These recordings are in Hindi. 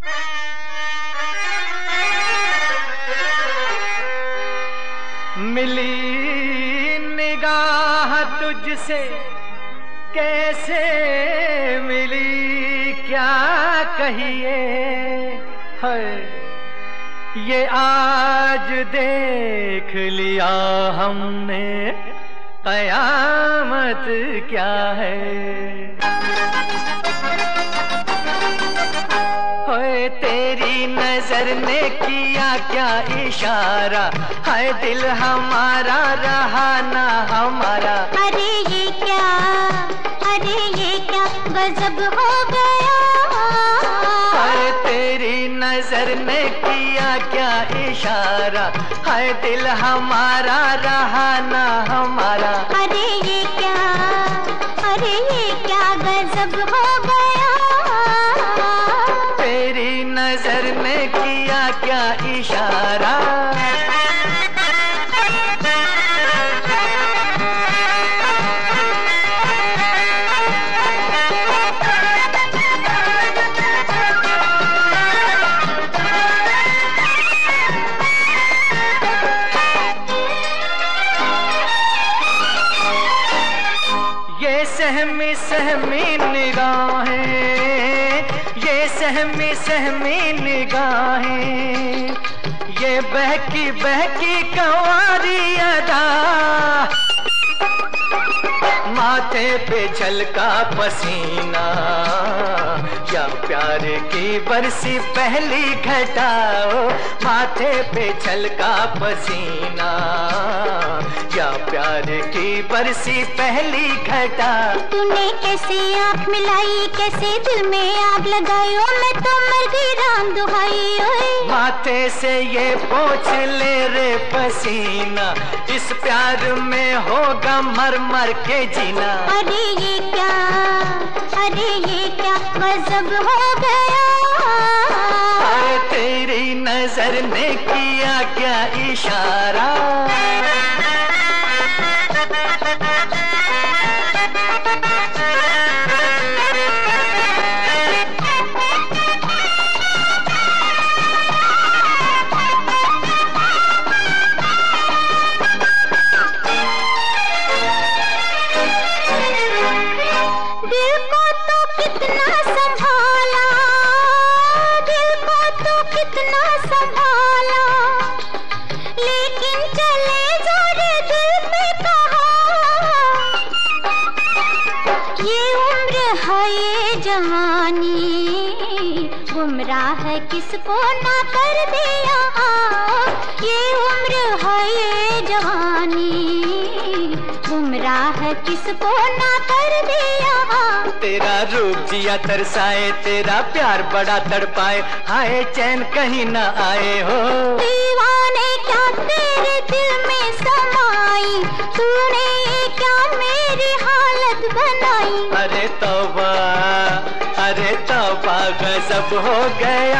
मिली निगाह तुझसे कैसे मिली क्या कहिए है, ये आज देख लिया हमने कयामत क्या है। होए तेरी नजर ने किया क्या इशारा, है दिल हमारा रहा ना हमारा। अरे ये क्या गजब हो गया। है तेरी नजर ने किया क्या इशारा, है दिल हमारा रहा ना हमारा। अरे ये क्या गजब हो गया। तेरी नजर ने किया क्या इशारा। ये सहमी सहमी निगाहें, ये सहमी सहमी निगाहें, ये बहकी बहकी कंवारी अदा, माथे पे झलका पसीना या प्यार की बरसी पहली घटाओ। माथे पे झलका पसीना या प्यार की बरसी पहली घटा। तूने कैसे आँख मिलाई, कैसे दिल में आग लगाई, ओ मैं तो मर गई राम दुहाई। माथे से ये पोंछ ले रे पसीना, इस प्यार में होगा मर मर के जीना। अरे ये क्या गजब हो गया। अरे तेरी नजर ने किया क्या इशारा। जवानी गुमराह किसको ना कर दिया। ये उम्र है ये जवानी गुमराह किसको ना कर दिया। तेरा रूप जिया तरसाए, तेरा प्यार बड़ा तड़पाए, हाय चैन कहीं ना आए हो। दीवाने क्या तेरे दिल में समाई, तूने क्या मेरी हालत बनाई। अरे तौबा गजब हो गया।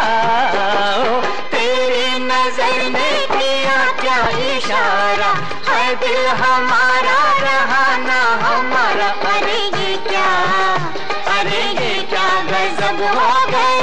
तेरी नजर ने किया क्या इशारा, है दिल हमारा रहा ना हमारा। अरे ये क्या गजब हो गया।